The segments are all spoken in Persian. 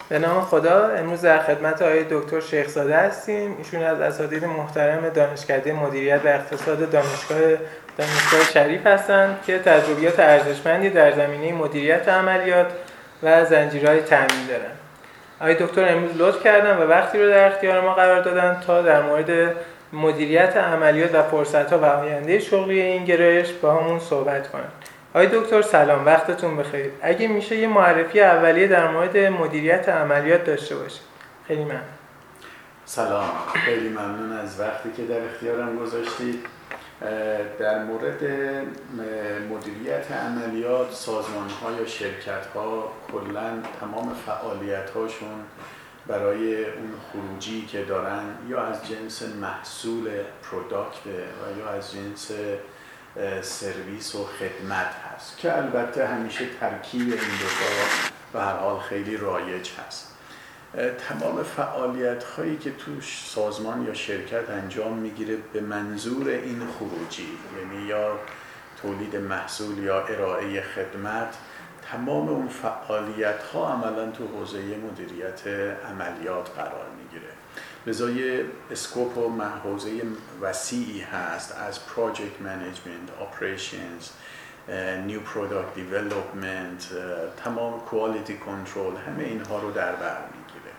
به نام خدا. امروز در خدمت آقای دکتر شیخزاده هستیم. ایشون از اساتید محترم دانشکده مدیریت و اقتصاد دانشگاه شریف هستند که تجربیات ارزشمندی در زمینه مدیریت عملیات و زنجیرهای تامین دارند. آقای دکتر امروز لطف کردن و وقتی رو در اختیار ما قرار دادن تا در مورد مدیریت عملیات و فرصت‌ها و آینده شغلی این گرایش با همون صحبت کنند. آقای دکتر سلام، وقتتون بخیر. اگه میشه یه معرفی اولیه در مورد مدیریت عملیات داشته باشید. خیلی ممنون. سلام، خیلی ممنون از وقتی که در اختیارم گذاشتید. در مورد مدیریت عملیات، سازمان‌ها یا شرکت‌ها کلاً تمام فعالیت‌هاشون برای اون خروجی که دارن یا از جنس محصول پروداکت و یا از جنس سرویس و خدمت هست که البته همیشه ترکیب این دوتا به هر حال خیلی رایج هست. تمام فعالیت هایی که توش سازمان یا شرکت انجام میگیره به منظور این خروجی، یعنی یا تولید محصول یا ارائه خدمت، تمام اون فعالیت ها عملا تو حوزه مدیریت عملیات قرار میگیره. لذا یه اسکوپ و حوزه وسیعی هست از پروژکت منیجمنت، اپریشنز، نیو پروداکت دیولپمنت، تمام کوالیتی کنترل، همه اینها رو در بر میگیره.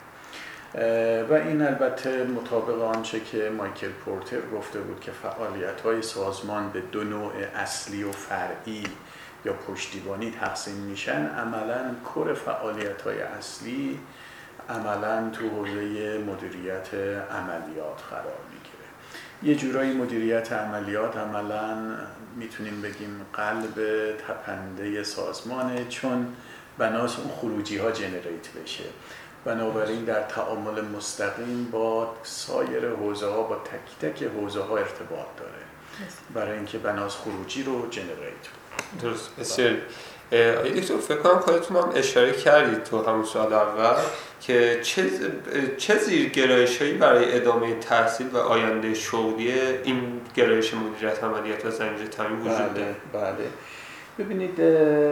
و این البته مطابق آنچه که مایکل پورتر گفته بود که فعالیت‌های سازمان به دو نوع اصلی و فرعی یا پشتیبانی تقسیم میشن. عملاً کور فعالیت‌های اصلی عملاً تو حوزه مدیریت عملیات قرار میگیره. یه جورایی مدیریت عملیات عملاً میتونیم بگیم قلب تپنده سازمانه، چون بناس اون خروجی ها جنریت بشه. بنابراین در تعامل مستقیم با سایر حوزه ها، با تک تک حوزه ها ارتباط داره برای اینکه بناس خروجی رو جنریت کنه. درست. بسیار. آقای دکتر فکر کنم خودتون هم اشاره کردید تو همون سال اول که چه زیرگرایش‌هایی برای ادامه تحصیل و آینده شغلی این گرایش مدیریت عملیات و زنجیره تامین وجود داره. بله. ببینید،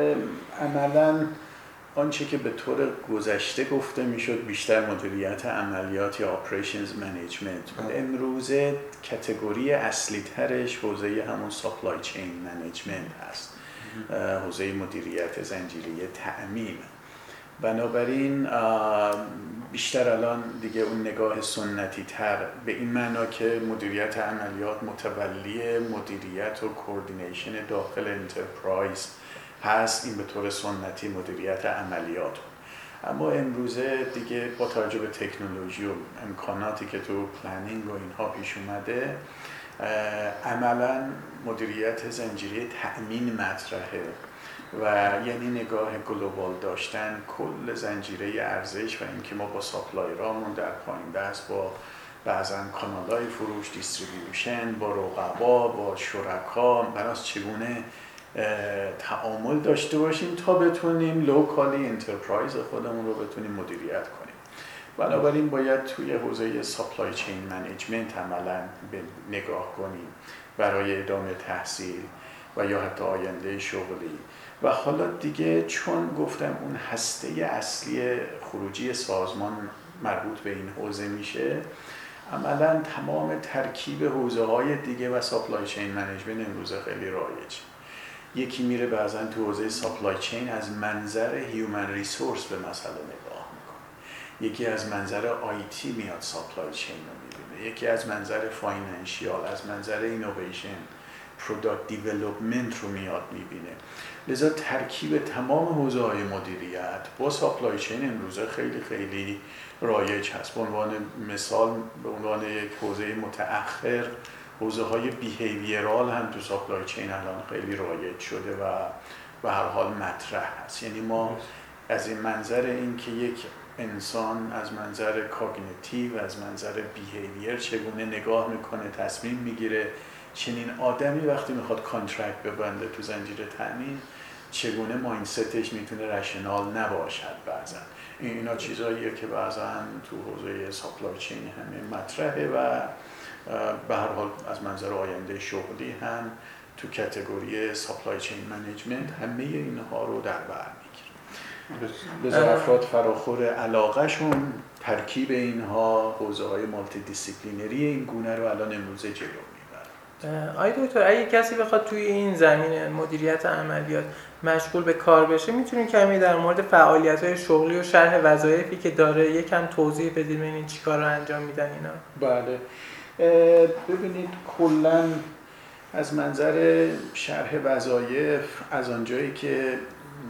عملاً آنچه که به طور گذشته گفته میشد بیشتر مدیریت عملیات یا اپریشنز منیجمنت، امروزه کاتگوری اصلی ترش حوزه همون سپلای چین منیجمنت هست، حوزه مدیریت زنجیره تأمین. بنابراین بیشتر الان دیگه اون نگاه سنتی تر به این معنا که مدیریت عملیات متولی مدیریت و کوردینیشن داخل انترپرایز هست، این به طور سنتی مدیریت عملیات. اما امروزه دیگه با توجه به تکنولوژی و امکاناتی که تو پلنینگ و اینها پیش اومده، عملاً مدیریت زنجیره تأمین مطرحه و یعنی نگاه گلوبال داشتن کل زنجیره ارزش و اینکه ما با ساپلایرامون در پایین دست با بعضا کانالای فروش، دیستریبیوشن، با رقبا، با شرکا، بناس چگونه تعامل داشته باشیم تا بتونیم لوکالی انترپرایز خودمون رو بتونیم مدیریت کنیم. بنابراین باید توی حوزه سپلای چین منیجمنت عملاً به نگاه کنیم برای ادامه تحصیل و یا حتی آینده شغلی. و حالا دیگه چون گفتم اون هسته اصلی خروجی سازمان مربوط به این حوزه میشه، عملاً تمام ترکیب حوزه‌های دیگه و سپلای چین منیجمنت امروزه خیلی رایج. یکی میره بعضاً تو حوزه سپلای چین از منظر هیومن ریسورس به مسئله نگاه میکنه، یکی از منظر آیتی میاد سپلای چین رو میبینه، یکی از منظر فاینانشیال، از منظر اینویشن، پروداکت دیولپمنت رو میاد میبینه. لذا ترکیب تمام حوزه‌های مدیریت با سپلای چین امروزه خیلی خیلی رایج هست. به عنوان مثال، به عنوان یک حوزه متأخر، حوزه‌های بیهیویرال هم تو سپلای چین الان خیلی رایج شده و به هر حال مطرح هست. یعنی ما از این منظر این که یک انسان از منظر کاگنیتیو، از منظر بیهیویر چگونه نگاه میکنه، تصمیم میگیره، چنین آدمی وقتی میخواد کانترکت ببنده تو زنجیره تامین چگونه مایندستش میتونه رشنال نباشد. بعضا اینا چیزاییه که بعضا تو حوزه سپلای چین همه مطرحه و به هر حال از منظر آینده شغلی هم تو کاتگوری سپلای چین منیجمنت همه اینها رو در بر میگیره. لذا افراد فراخور علاقهشون ترکیب اینها حوزه‌های مالتی دیسیپلینری این گونه رو الان امروزه جلو میبرن. آقای دکتر اگه کسی بخواد توی این زمینه مدیریت عملیات مشغول به کار بشه میتونیم کمی در مورد فعالیت‌های شغلی و شرح وظایفی که داره یکم توضیح بدید ببینید چیکار رو انجام میدن اینا؟ بله ببینید کلاً از منظر شرح وظایف از آنجایی که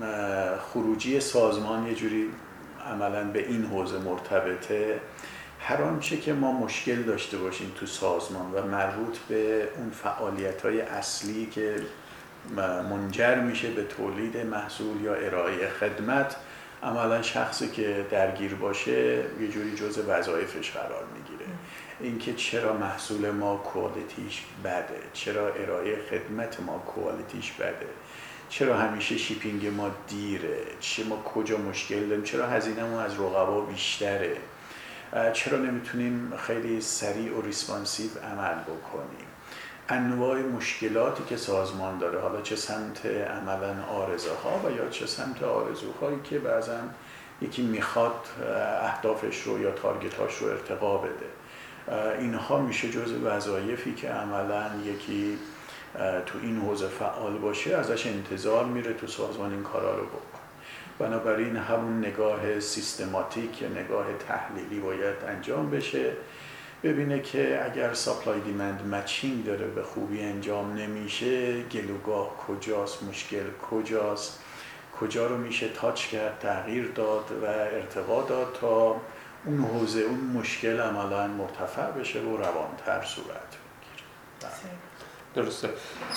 خروجی سازمان یه جوری عملاً به این حوزه مرتبطه، هر آنچه که ما مشکل داشته باشیم تو سازمان و مربوط به اون فعالیت‌های اصلی که منجر میشه به تولید محصول یا ارائه خدمت، عملاً شخصی که درگیر باشه یه جوری جزء وظایفش قرار میگیره. اینکه چرا محصول ما کوالیتیش بده، چرا ارائه خدمت ما کوالیتیش بده، چرا همیشه شیپینگ ما دیره، ما کجا مشکل داریم، چرا هزینه‌مون از رقبا بیشتره، چرا نمیتونیم خیلی سریع و ریسپانسیو عمل بکنیم، انواع مشکلاتی که سازمان داره، حالا چه سمت عملاً عارضه ها و یا چه سمت آرزوهایی که بعضا یکی میخواد اهدافش رو یا تارگتاش رو ارتقا بده. اینها میشه جزء وظایفی که عملاً یکی تو این حوزه فعال باشه ازش انتظار میره تو سازمان این کارا رو بکنه. بنابراین همون نگاه سیستماتیک یا نگاه تحلیلی باید انجام بشه، ببینه که اگر سپلای دیمند مچینگ داره به خوبی انجام نمیشه، گلوگاه کجاست، مشکل کجاست، کجا رو میشه تاچ کرد، تغییر داد و ارتقا داد تا اون حوزه، اون مشکل عملاً مرتفع بشه و روانتر صورت بگیره. درسته.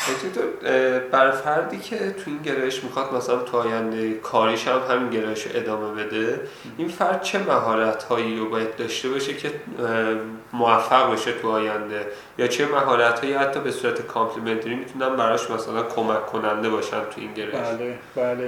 برای فردی که تو این گرایش میخواد مثلا تو آینده کاریش هم همین گرایش ادامه بده، این فرد چه مهارت‌هایی رو باید داشته باشه که موفق بشه تو آینده، یا چه مهارت‌هایی حتی به صورت کامپلیمنتری میتونن براش مثلا کمک کننده باشن تو این گرایش؟ بله.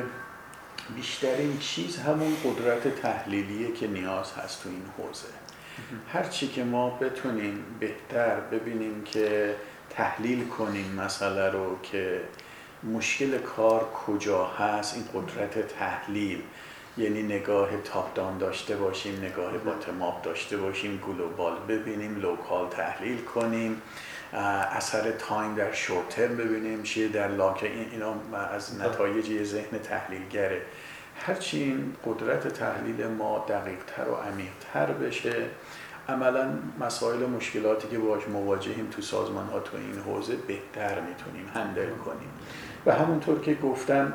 بیشترین چیز همون قدرت تحلیلیه که نیاز هست تو این حوزه. هر چی که ما بتونیم بهتر ببینیم که تحلیل کنیم مسئله رو که مشکل کار کجا هست، این قدرت تحلیل، یعنی نگاه تاپ داون داشته باشیم، نگاه باتم آپ داشته باشیم، گلوبال ببینیم، لوکال تحلیل کنیم، اثر تایم در شورت ترم ببینیم چیه در لاک، اینا از نتایج ذهن تحلیلگره. هرچی این قدرت تحلیل ما دقیق تر و عمیق تر بشه، عملاً مسائل و مشکلاتی که باهاش مواجهیم تو سازمان ها تو این حوزه بهتر میتونیم هندل کنیم. و همونطور که گفتم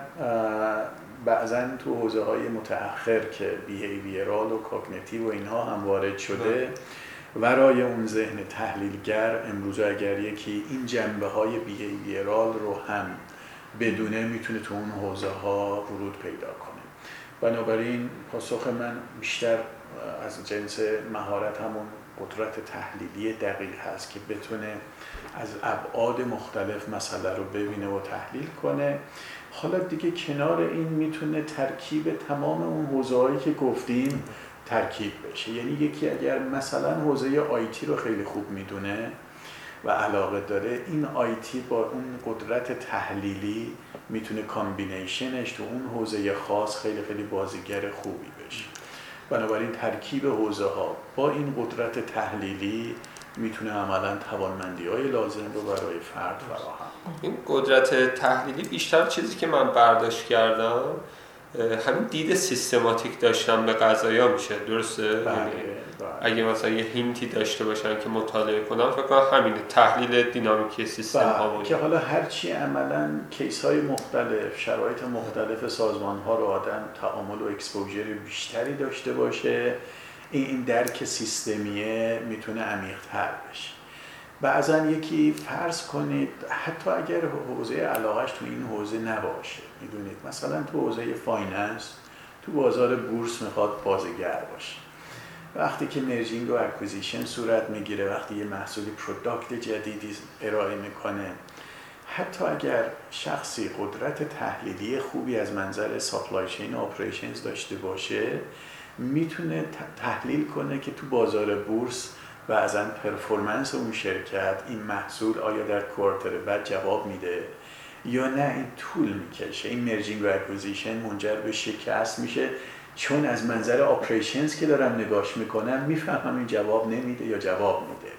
بعضاً تو حوزه های متأخر که بیهیویرال و کاگنیتیو و اینها هم وارد شده، ورای اون ذهن تحلیلگر امروز اگر یکی این جنبه های بیهیویرال رو هم بدونه میتونه تو اون حوزه ها ورود پیدا کنه. بنابراین پاسخ من بیشتر از جنس مهارت همون قدرت تحلیلی دقیق هست که بتونه از ابعاد مختلف مسئله رو ببینه و تحلیل کنه. حالا دیگه کنار این میتونه ترکیب تمام اون حوزه‌هایی که گفتیم ترکیب بشه. یعنی یکی اگر مثلا حوزه آیتی رو خیلی خوب میدونه و علاقه داره، این آیتی با اون قدرت تحلیلی میتونه کامبینیشنش تو اون حوزه خاص خیلی خیلی بازیگر خوبی بشه. بنابراین ترکیب حوزه ها با این قدرت تحلیلی میتونه عملاً توانمندی‌های لازم رو برای فرد فراهم کنه. این قدرت تحلیلی بیشتر چیزی که من برداشت کردم همین دید سیستماتیک داشتن به قضایا میشه، درسته؟ بله. اگه مثلا یه هینتی داشته باشن که مطالعه کنم، فکر کنم همینه، تحلیل دینامیکی سیستم ها باشه که حالا هرچی عملاً کیس های مختلف، شرایط مختلف سازمان ها رو آدم تعامل و اکسپوژر بیشتری داشته باشه، این درک سیستمیه میتونه عمیق‌تر بشه. بعضا یکی فرض کنید حتی اگر حوزه علاقهش تو این حوزه نباشه، میدونید مثلا تو حوزه فایننس تو بازار بورس میخواد بازیگر باشه، وقتی که مرجینگ و اکوزیشن صورت میگیره، وقتی یه محصولی پروداکت جدیدی ارائه میکنه، حتی اگر شخصی قدرت تحلیلی خوبی از منظر سپلای چین آپریشنز داشته باشه، میتونه تحلیل کنه که تو بازار بورس بعضن پرفورمنس اون شرکت، این محصول آیا در کوارتر بعد جواب میده، یا نه این طول میکشه، این مرجینگ و اکوزیشن منجر به شکست میشه، چون از منظر آپریشنز که دارم نگاش میکنم میفهمم این جواب نمیده یا جواب میده.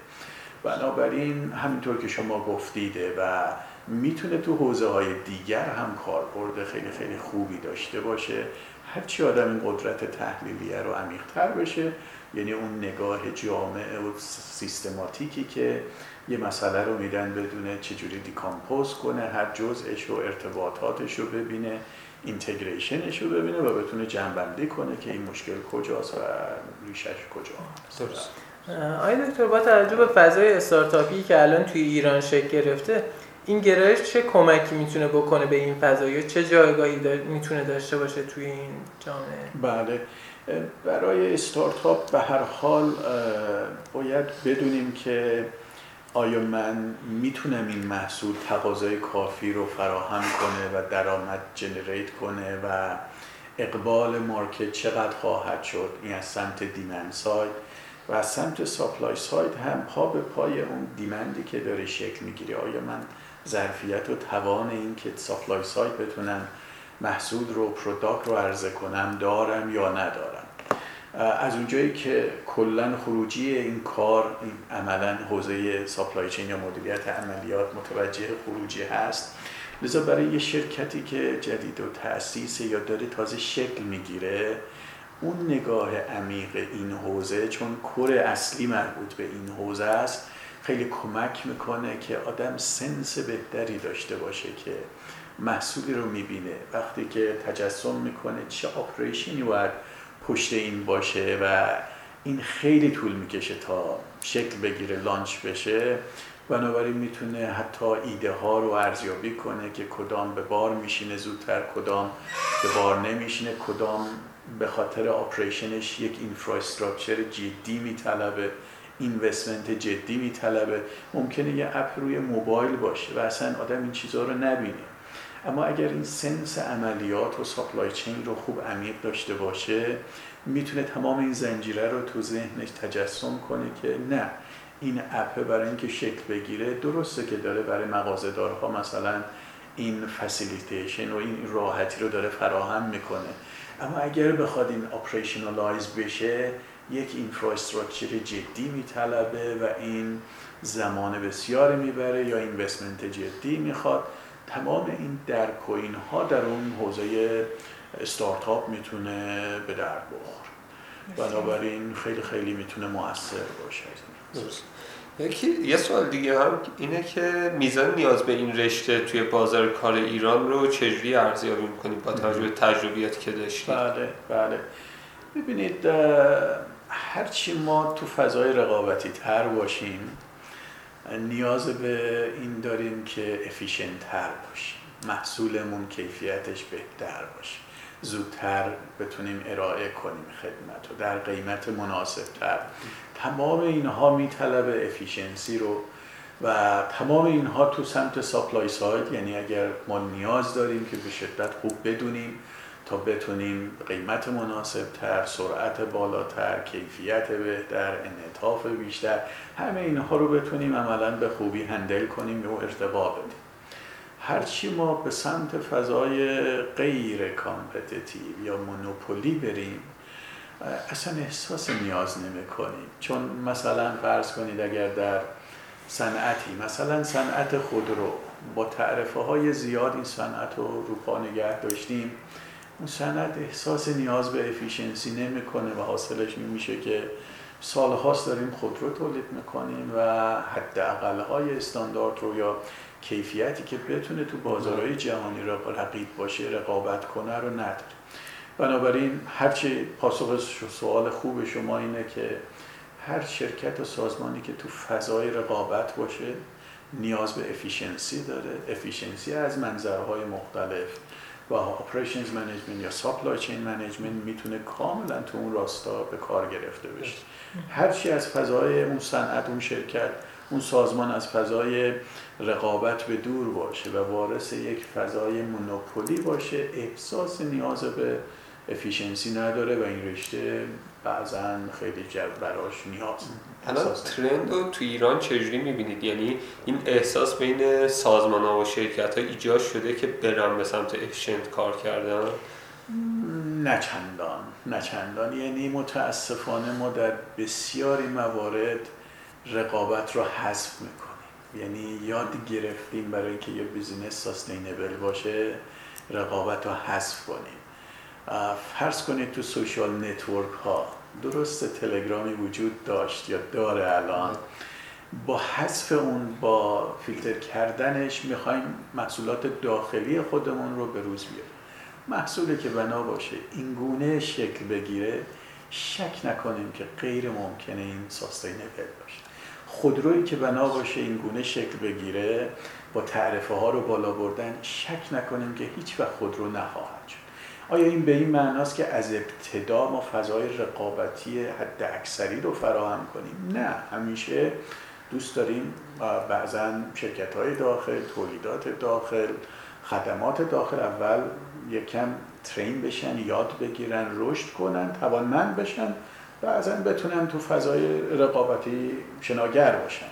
بنابراین همینطور که شما گفتیده و میتونه تو حوزه های دیگر هم کاربرد خیلی خیلی خوبی داشته باشه. هرچی آدم این قدرت تحلیلیه رو عمیق‌تر بشه، یعنی اون نگاه جامع و سیستماتیکی که یه مسئله رو میدن بدونه چجوری دیکامپوز کنه، هر جزءش و ارتباطاتش رو ببینه، اینتگریشنش رو ببینه و بتونه جمع‌بندی کنه که این مشکل کجاست و ریشش کجاست. درست. آقای دکتر، با توجه به فضای استارتاپی که الان توی ایران شکل گرفته، این گرایش چه کمکی میتونه بکنه به این فضا یا چه جایگاهی میتونه داشته باشه توی این جامعه؟ بله، برای استارتاپ به هر حال باید بدونیم که آیا من میتونم این محصول تقاضای کافی رو فراهم کنه و درآمد جنریت کنه و اقبال مارکت چقدر خواهد شد. این از سمت دیمند ساید و از سمت ساپلای ساید هم پا به پای اون دیمندی که داره شکل میگیره. آیا من ظرفیت و توان این که ساپلای ساید بتونم محصول رو پروداکت رو عرضه کنم دارم یا ندارم. از اونجایی که کلن خروجی این کار عملا حوزه ساپلای چین یا مدیریت عملیات متوجه خروجی هست، لذا برای یه شرکتی که جدید و تأسیس یا داره تازه شکل میگیره، اون نگاه عمیق این حوزه، چون کور اصلی مربوط به این حوزه است، خیلی کمک میکنه که آدم سنس بهتری داشته باشه که محصولی رو میبینه، وقتی که تجسم میکنه چه آپریشنی باید پشت این باشه و این خیلی طول میکشه تا شکل بگیره، لانچ بشه. بنابراین میتونه حتی ایده ها رو ارزیابی کنه که کدام به بار میشینه زودتر، کدام به بار نمیشینه، کدام به خاطر آپریشنش یک اینفراستراکچر جدی میطلبه، اینوستمنت جدی میطلبه. ممکنه یه اپ روی موبایل باشه و اصلا آدم این چیزها رو نبینه، اما اگر این سنس عملیات و ساپلای چین رو خوب عمیق داشته باشه، میتونه تمام این زنجیره رو تو ذهنش تجسم کنه که نه، این اپ برای اینکه شکل بگیره درسته که داره برای مغازه‌دارها مثلا این فسیلیتیشن و این راحتی رو داره فراهم میکنه، اما اگر بخواد این اپریشنالایز بشه یک اینفراستراکچر جدی میطلبه و این زمان بسیاری میبره یا اینوستمنت جدی میخواد. تمام این درک و اینها در اون حوزه استارتاپ میتونه به درد بخوره. بنابراین خیلی خیلی میتونه مؤثر باشه. درست. یه سوال دیگه هم اینه که میزان نیاز به این رشته توی بازار کار ایران رو چجوری ارزیابی می‌کنید با توجه به تجربیاتی که داشتید؟ بله. ببینید، هرچی ما تو فضای رقابتی تر باشیم، نیاز به این داریم که افیشنت تر باشیم، محصولمون کیفیتش بهتر باشه، زودتر بتونیم ارائه کنیم خدمت و در قیمت مناسب تر. تمام اینها میطلبه افیشنسی رو و تمام اینها تو سمت ساپلای ساید، یعنی اگر ما نیاز داریم که به شدت خوب بدونیم تا بتونیم قیمت مناسب تر، سرعت بالاتر، کیفیت بهتر، انعطاف بیشتر، همه اینها رو بتونیم عملاً به خوبی هندل کنیم و ارتباط بدیم. هرچی ما به سمت فضای غیر کامپتیتیو یا مونوپولی بریم، اصلا احساس نیاز نمی کنیم. چون مثلا فرض کنید اگر در صنعتی، مثلا صنعت خودرو، با تعرفه های زیاد این صنعت رو پا نگه داشتیم، اون صنعت احساس نیاز به افیشنسی نمیکنه و حاصلش میشه که سالهاست داریم خودرو تولید میکنیم و حداقل‌های استاندارد رو یا کیفیتی که بتونه تو بازارهای جهانی رقیب باشه، رقابت کنه رو نداره. بنابراین هرچی پاسخ سوال خوب شما اینه که هر شرکت و سازمانی که تو فضای رقابت باشه نیاز به افیشنسی داره. افیشنسی از منظرهای مختلف و اپریشنز منیجمنت یا سپلای چین منیجمنت میتونه کاملا تو اون راستا به کار گرفته بشه. هرچی از فضای اون صنعت، اون شرکت، اون سازمان از فضای رقابت به دور باشه و وارث یک فضای مونوپولی باشه، احساس نیاز به افیشنسی نداره و این رشته بعضا خیلی براش نیاز. الان ترند رو تو ایران چجوری میبینید؟ یعنی این احساس بین سازمان‌ها و شرکت‌ها ایجاد شده که برن به سمت افیشنت کار کردن؟ نه چندان. یعنی متاسفانه ما در بسیاری موارد رقابت رو حذف میکنیم. یعنی یاد گرفتیم برای اینکه یه بیزینس ساستینبل باشه رقابت رو حذف کنیم. فرض کنید تو سوشال نتورک ها درست تلگرامی وجود داشت یا داره الان، با حذف اون، با فیلتر کردنش میخوایم محصولات داخلی خودمون رو به روز بیاریم. محصولی که بنا باشه این گونه شکل بگیره شک نکنیم که غیر ممکنه این ساستینبل باشه. خودرویی که بنا باشه این گونه شکل بگیره با تعرفه ها رو بالا بردن شک نکنیم که هیچ وقت خودرو نخواهد شد. آیا این به این معناست که از ابتدا ما فضای رقابتی حد اکثری رو فراهم کنیم؟ نه، همیشه دوست داریم بعضا شرکت‌های داخل، تولیدات داخل، خدمات داخل اول یکم ترین بشن، یاد بگیرن، رشد کنن، توانمند بشن، بعضا بتونن تو فضای رقابتی شناگر باشن.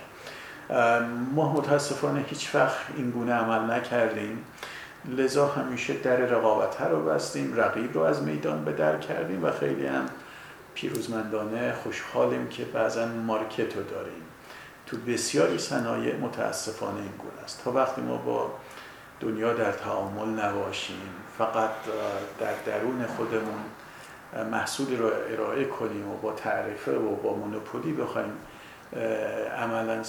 ما متاسفانه هیچ وقت این گونه عمل نکردیم، لذا همیشه در رقابت رو بستیم، رقیب رو از میدان به در کردیم و خیلی هم پیروزمندانه خوشحالیم که بعضا مارکت رو داریم. تو بسیاری صنایع متاسفانه این گونه است. تا وقتی ما با دنیا در تعامل نباشیم، فقط در درون خودمون محصولی رو ارائه کنیم و با تعرفه و با مونوپولی بخوایم عملا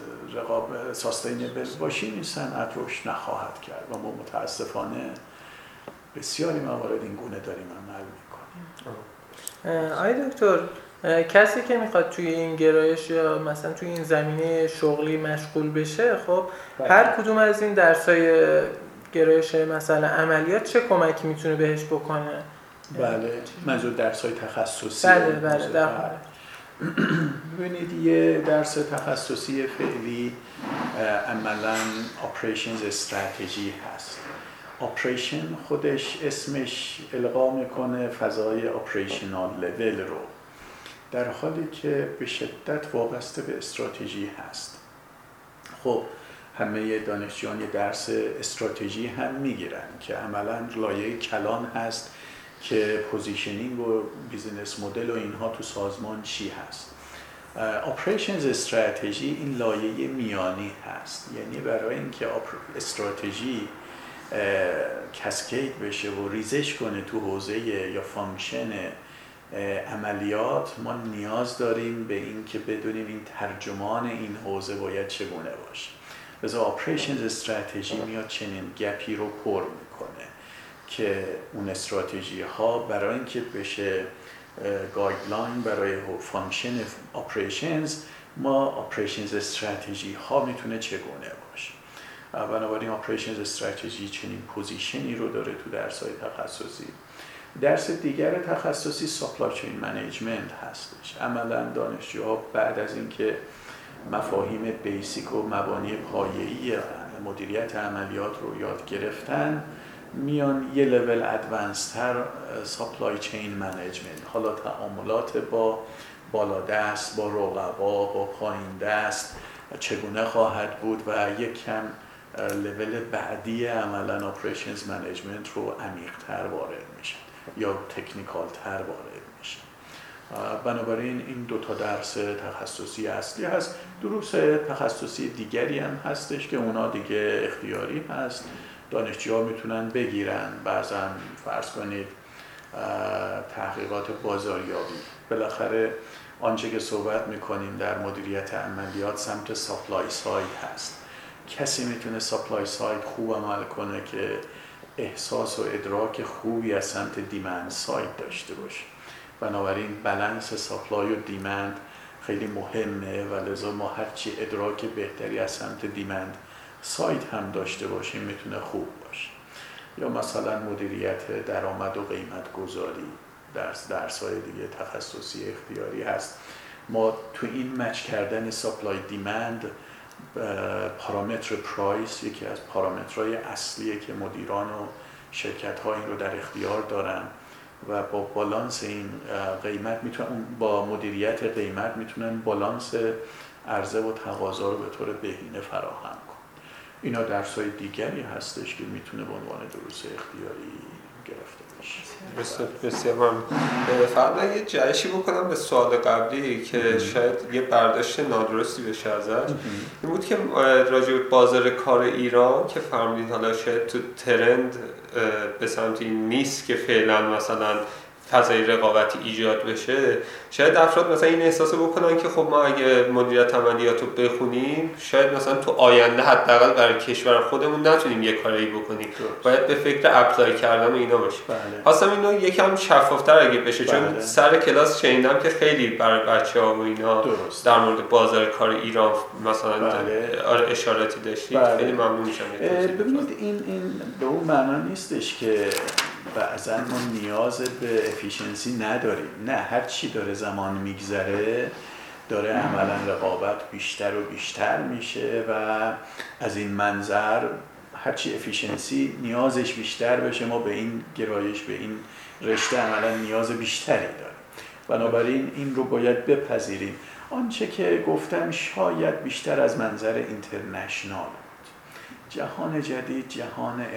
ساستینبل باشیم، این صنعت رشد نخواهد کرد و ما متاسفانه بسیاری موارد این گونه داریم عمل میکنیم. آقای دکتر، کسی که میخواد توی این گرایش یا مثلا توی این زمینه شغلی مشغول بشه، خب هر کدوم از این درسای گرایش مثلا عملیات چه کمکی میتونه بهش بکنه؟ بله، منظور درسای تخصصی. بله در ببینید یه درس تخصصی فعلی عملاً اپریشنز استراتژی هست. اپریشن خودش اسمش القا میکنه فضای اپریشنال لول رو، در حالی که به شدت وابسته به استراتژی هست. خب همه دانشجویان یه درس استراتژی هم میگیرن که عملاً لایه کلان هست که پوزیشنینگ و بیزینس مدل و اینها تو سازمان چی هست. اپریشنز استراتژی این لایه میانی هست، یعنی برای اینکه استراتژی کسکید بشه و ریزش کنه تو حوزه یا فانکشن عملیات، ما نیاز داریم به این که بدونیم این ترجمان این حوزه باید چگونه باشه. لذا اپریشنز استراتژی میاد چنین گپی رو پر میکنه که اون استراتژی ها برای اینکه بشه گایدلاین برای فانکشن اپریشنز، ما اپریشنز استراتژی ها میتونه چگونه باشه. بنابراین اپریشنز استراتژی چنین پوزیشنی رو داره تو درس‌های تخصصی. درس دیگر تخصصی سپلای چین منیجمنت هستش. عملاً دانشجوها بعد از اینکه مفاهیم بیسیک و مبانی پایه‌ای مدیریت عملیات رو یاد گرفتن، میان یه لول ادوانستر سپلای چین منیجمنت، حالا تعاملات با بالادست، با رقبا، با پایین دست چگونه خواهد بود و یک کم لول بعدی عملاً اپریشنز منیجمنت رو عمیق‌تر وارد میشن یا تکنیکال تر وارد میشن. بنابراین این دو تا درس تخصصی اصلی هست. دروس تخصصی دیگری هم هستش که اونا دیگه اختیاری هست، دانشجوها میتونن بگیرن. بعضا فرض کنید تحقیقات بازاریابی، بالاخره آنچه که صحبت میکنیم در مدیریت عملیات سمت سپلای ساید هست. کسی میتونه سپلای ساید خوب عمل کنه که احساس و ادراک خوبی از سمت دیمند ساید داشته باشه. بنابراین بالانس سپلای و دیمند خیلی مهمه و لذا ما هرچی ادراک بهتری از سمت دیمند ساید هم داشته باشیم میتونه خوب باشه. یا مثلا مدیریت درآمد و قیمت گذاری، درس‌های دیگه تخصصی اختیاری هست. ما تو این مچ کردن سپلای دیمند، پارامتر پرایس یکی از پارامترهای اصلیه که مدیران و شرکت‌ها این رو در اختیار دارن و با بالانس این قیمت میتونن، با مدیریت قیمت میتونن بالانس عرضه و تقاضا رو به طور بهینه فراهم کنن. اینا درس‌های دیگری هستش که میتونه به عنوان دروس اختیاری گرفته بشه. بسیار ممنون. فقط یه جهشی بکنم به سوال قبلی که شاید یه برداشت نادرستی بشه ازش. این بود که راجع به بازار کار ایران که فرمودید حالا شاید تو ترند به سمت این نیست که فعلا مثلا فضای رقابتی ایجاد بشه، شاید افراد مثلا این احساسو بکنن که خب ما اگه مدیریت عملیات رو بخونیم شاید مثلا تو آینده حداقل برای کشور خودمون نتونیم یه کاری بکنیم، باید به فکر اپلای کردن اینا باشیم. خواستم اینو یکم شفافتر اگه بشه، چون سر کلاس شنیدم که خیلی برای بچه‌ها و اینا در مورد بازار کار ایران مثلا اشاراتی داشتید. خیلی ممنون میشم. ببینید این به اون معنا نیستش که بعضا ما نیاز به افیشنسی نداریم، نه، هر چی داره زمان میگذره داره عملا رقابت بیشتر و بیشتر میشه و از این منظر هر چی افیشنسی نیازش بیشتر بشه ما به این گرایش، به این رشته عملا نیاز بیشتری داریم. بنابراین این رو باید بپذیریم. آنچه که گفتم شاید بیشتر از منظر اینترنشنال بود. جهان جدید جهان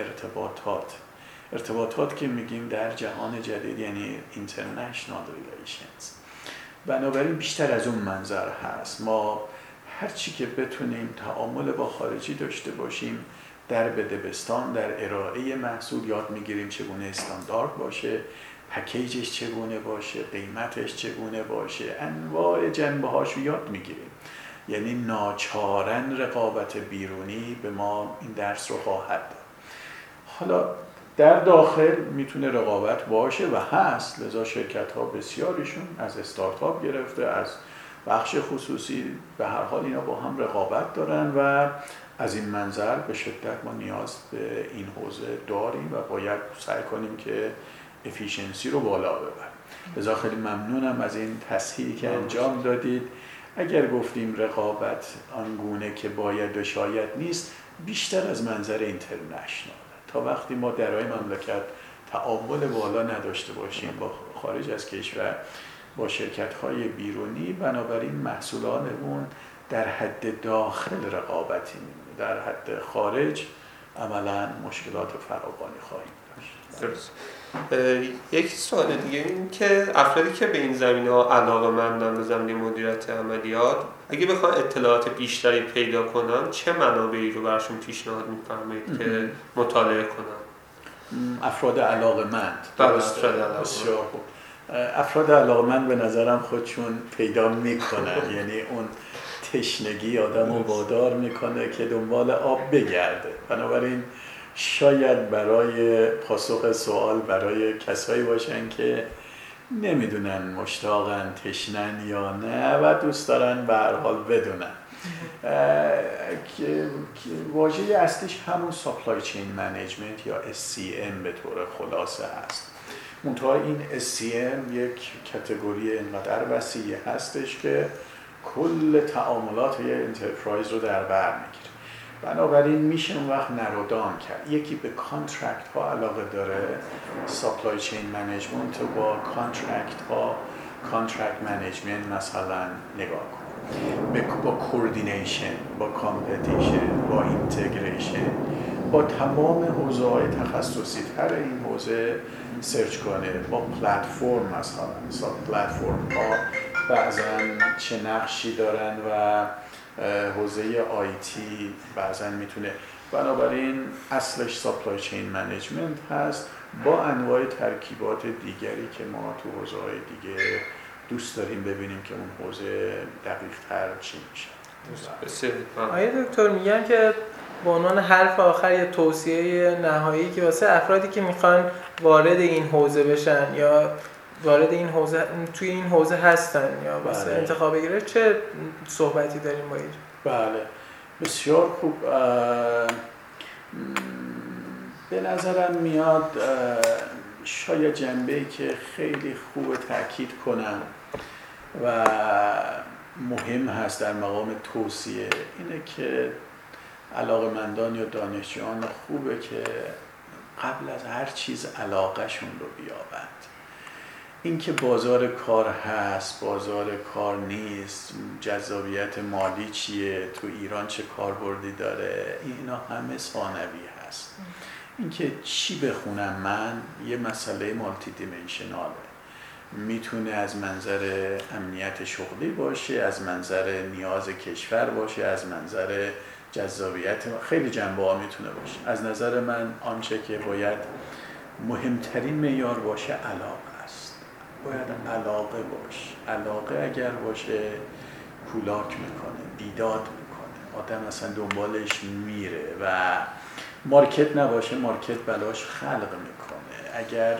ارتباطات که میگیم در جهان جدید یعنی international relations. بنابراین بیشتر از اون منظر هست. ما هر چی که بتونیم تعامل با خارجی داشته باشیم در بدبستان، در ارائه محصول یاد میگیریم چگونه استاندارد باشه، پکیجش چگونه باشه، قیمتش چگونه باشه، انواع جنبه هاش یاد میگیریم. یعنی ناچارن رقابت بیرونی به ما این درس رو خواهد داد. حالا در داخل میتونه رقابت باشه و هست، لذا شرکت ها بسیاریشون از استارتاپ گرفته از بخش خصوصی به هر حال اینا با هم رقابت دارن و از این منظر به شدت ما نیاز به این حوزه داریم و باید سعی کنیم که افیشنسی رو بالا ببریم. لذا خیلی ممنونم از این تصحیحی که انجام دادید. اگر گفتیم رقابت آنگونه که باید و شاید نیست، بیشتر از منظر اینترنشنال. تا وقتی ما درهای مملکت تعامل بالا نداشته باشیم با خارج از کشور، با شرکت‌های بیرونی، بنابراین محصولانمون در حد داخل رقابتی میمونه، در حد خارج عملاً مشکلات فراوانی خواهیم داشت. درست. یک سوال دیگه این که افرادی که به این زمینه‌ها علاقه‌مندن، به زمینه مدیریت عملیات، اگه بخوان اطلاعات بیشتری پیدا کنن چه منابعی رو براشون پیشنهاد می‌فرمایید که مطالعه کنن؟ افراد علاقه‌مند. بسیار خوب. افراد علاقه‌مند به نظرم خودشون پیدا میکنن. یعنی اون تشنگی آدمو وادار میکنه که دنبال آب بگرده. بنابراین شاید برای پاسخ سوال برای کسایی باشن که نمیدونن مشتاقن، تشنن یا نه و دوست دارن به هر حال بدونن. واژه اصلیش همون سپلای چین منیجمنت یا SCM به طور خلاصه هست. منتها این SCM یک کاتگوری اینقدر وسیع هستش که کل تعاملات یه انترپرایز رو در بر میگیره. بنابراین میشه اون وقت نرودان کرد. یکی به کانترکت ها علاقه داره، سپلای چین منیجمنت رو با کانترکت ها، کانترکت منیجمنت مثلا نگاه کن، با کوردینیشن، با کامپتیشن، با اینتگریشن، با تمام حوزه‌های تخصصی تر این حوزه سرچ کنه، با پلتفرم مثلا پلتفرم ها بعضا چه نقشی دارن و حوزه آیتی بعضا میتونه. بنابراین اصلش سپلای چین منیجمنت هست با انواع ترکیبات دیگری که ما تو حوزه‌های دیگه دوست داریم ببینیم که اون حوزه دقیق تر چی میشه. آیا دکتر میگن که به عنوان حرف آخر یا توصیه نهایی که واسه افرادی که میخوان وارد این حوزه بشن یا وارد این حوزه توی این حوزه هستن یا واسه انتخاب بگیره چه صحبتی داریم با این؟ بله بسیار خوب. به نظرم میاد شاید جنبه‌ای که خیلی خوب تاکید کنم و مهم هست در مقام توصیه اینه که علاقه‌مندان یا دانشجویان خوبه که قبل از هر چیز علاقه‌شون رو بیابند. اینکه بازار کار هست، بازار کار نیست، جذابیت مالی چیه، تو ایران چه کاربردی داره، اینا همه ثانوی هست. اینکه چی بخونم من یه مسئله مالتی دیمنشناله. میتونه از منظر امنیت شغلی باشه، از منظر نیاز کشور باشه، از منظر جذابیت، خیلی جنبه ها میتونه باشه. از نظر من آنچه که باید مهمترین معیار باشه علاقه است. باید علاقه باشه. علاقه اگر باشه کولاک میکنه، بیداد میکنه، آدم اصلا دنبالش میره و مارکت نباشه، مارکت بلاش خلق میکنه. اگر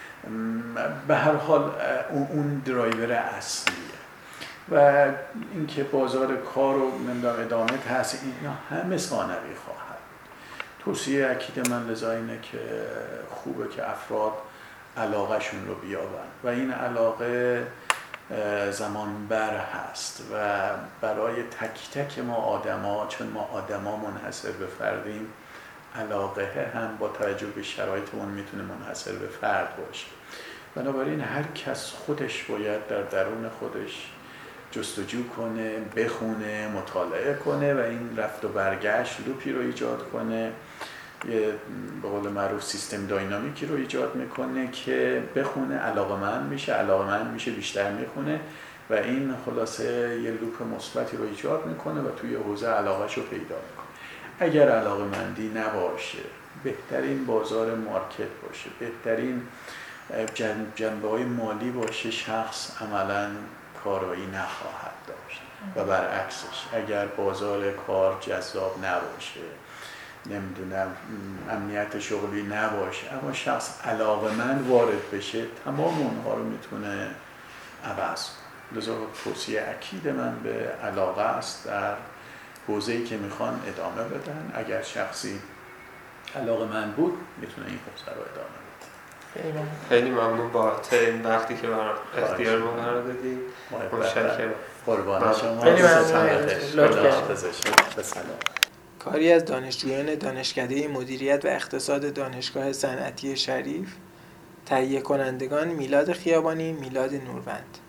به هر حال اون درایور اصلیه. و اینکه بازار کار و ادامه تحصیل اینا همه ثانوی خواهد. توصیه اکید من لذا اینه که خوبه که افراد علاقهشون رو بیابن و این علاقه زمان بر هست و برای تک تک ما آدما، چون ما آدما منحصر به فردیم، علاقه هم با توجه به شرایطمون میتونه منحصر به فرد باشه. بنابراین هر کس خودش باید در درون خودش جستجو کنه، بخونه، مطالعه کنه و این رفت و برگشت لوپی رو ایجاد کنه، یه به قول معروف سیستم داینامیکی رو ایجاد میکنه که بخونه، علاقه‌مند میشه، بیشتر میخونه و این خلاصه یه لوپ مثبتی رو ایجاد میکنه و توی حوزه علاقه‌شو پیدا میکنه. اگر علاقه‌مندی نباشه، بهترین بازار مارکت باشه، بهترین جنبه‌های مالی باشه، شخص عملاً کارایی نخواهد داشت و برعکسش اگر بازار کار جذاب نباشه، نمیدونم امنیت شغلی نباشه، اما شخص علاقه‌مند وارد بشه، تمام اونها رو میتونه عوض کنه. لذا توصیه اکید من به علاقه است در حوزه‌ای که میخوان ادامه بدن. اگر شخصی علاقه‌مند بود میتونه این حوزه رو ادامه بده. خیلی ممنون بابت این وقتی که برام اختیار ما قرار دادید. متشکرم. قربان شما. خیلی ممنون. به سلام. کاری از دانشجویان دانشکده مدیریت و اقتصاد دانشگاه صنعتی شریف، تهیه کنندگان میلاد خیابانی، میلاد نوربند.